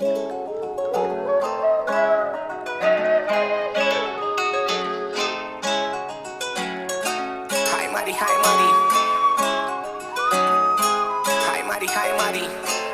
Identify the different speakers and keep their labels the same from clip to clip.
Speaker 1: Hi Mari, hi Mari, hi Mari, hi Mari.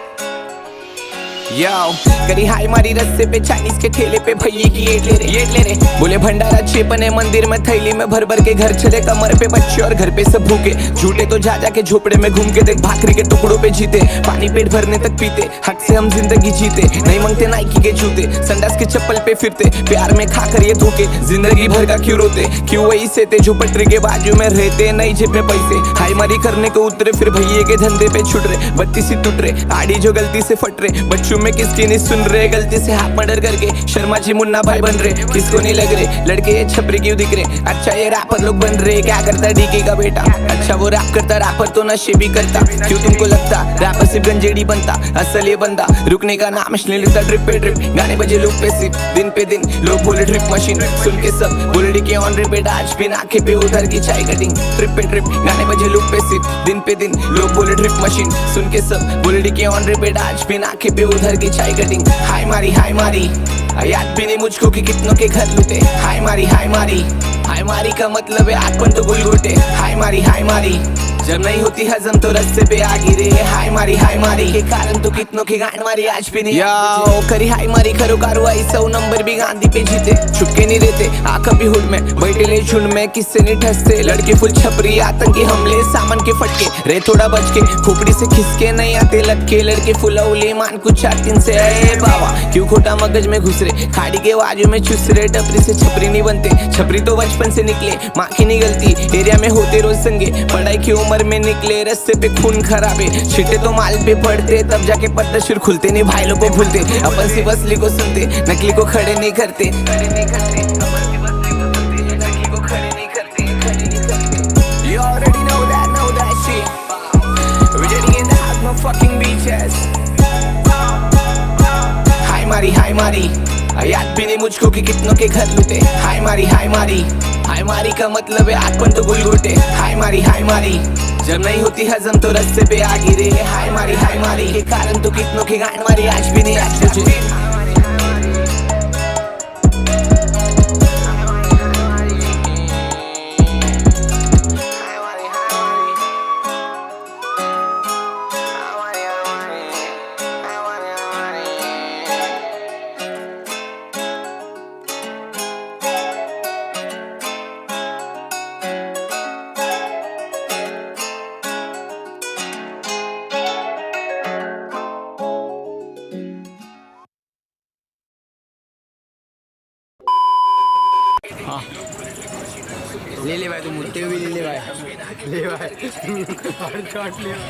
Speaker 1: Yo, करी हाय मारी रस्ते पे चाइनीज के ठेले पे भैये की ये ले रे बोले भंडारा छेपन है मंदिर में थैली में भर भर के घर चले कमर पे बच्चे और घर पे सब भूखे झूठे तो जा जा के झोपड़े में घूम के देख भाकरी के टुकड़ों पे जीते पानी पेट भरने तक पीते हक से हम जिंदगी जीते नहीं मांगते नाइकी के जूते संडास के चप्पल पे फिरते प्यार में खाकर ये धोखे जिंदगी भर का क्यों रोते क्यों वही से थे जो पटरी के बाजू में रहते नहीं जेब में पैसे हाय मारी करने को उतरे फिर भैये के धंधे पे छुट रहे बत्ती सी टूट रहे आड़ी जो गलती से फट रहे बच्चों में किसकी नहीं सुन रहे गलती से हाथ मर्डर करके शर्मा जी मुन्ना भाई बन रहे किसको नहीं लग रहे लड़के ये छपरी क्यों दिख रहे अच्छा ये रैपर लोग बन रहे क्या करता डीके का बेटा अच्छा वो रैप करता रैपर तो नशे भी करता क्यों तुमको लगता रैपर सिर्फ गंजेड़ी बनता असल ये बंदा रुकने का नाम इसलिए लेता ट्रिप पे ट्रिप गाने बजे लूप पे सिर्फ दिन पे दिन लोग बोले ट्रिप मशीन सुन के सब बोले डीके ऑन रिपीट आज भी आंखें पे उधर की चाय कटिंग ट्रिप पे ट्रिप गाने बजे लूप पे सिर्फ दिन पे दिन लोग बोले ट्रिप मशीन सुन के सब बोले डीके ऑन रिपीट आज भी आंखें पे उधर की चाय कटिंग हाय मारी याद भी नहीं मुझको कि कितनों के घर लूटे हाय मारी का मतलब है आत्मन तो गुल घोटे हाय मारी जब नहीं होती हजम तो रस्ते पे आ गिरे हाय मारी के कारण तो कितनों की गांड मारी आज भी नहीं याओ करी हाय मारी करो कार्रवाई 100 नंबर भी गांधी पे जीते छुपके नहीं रहते आंख भी हुड में बैठे ले झुंड में किससे नहीं ठसते लड़के फुल छपरी आतंकी हमले सामान के फटके रे थोड़ा बच के खोपड़ी से खिसके नहीं आते लटके लड़के फुल अवले मान कुछ 4-3 से अरे बाबा क्यों खोटा मगज में घुस रहे खाड़ी के बाजू में चुस रहे टपरी से छपरी नहीं बनते छपरी तो बचपन से निकले माँ की नहीं गलती एरिया में होते रोज संगे पढ़ाई की उम्र में निकले रस्ते पे खून खराबे छिटे तो माल पे पड़ते तब जाके पर्दा शुरू खुलते नहीं भाई लोग को भूलते अपन सिर्फ असली को सुनते नकली को खड़े नहीं करते You already know that shit. We're getting in the house, my fucking bitches. हाय मारी याद भी नहीं मुझको कि कितनों के घर लूटे हाय मारी का मतलब है आत्मन तो गुल घोटे हाय मारी जब नहीं होती हजम तो रस्ते पे आ गिरे हाय मारी के कारण तो कितनों की गांड मारी आज भी नहीं आज तुझे
Speaker 2: हाँ ले भाई तुम मुझे भी ले भाई और शॉट ले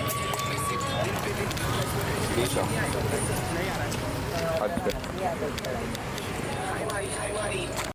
Speaker 1: हाय मारी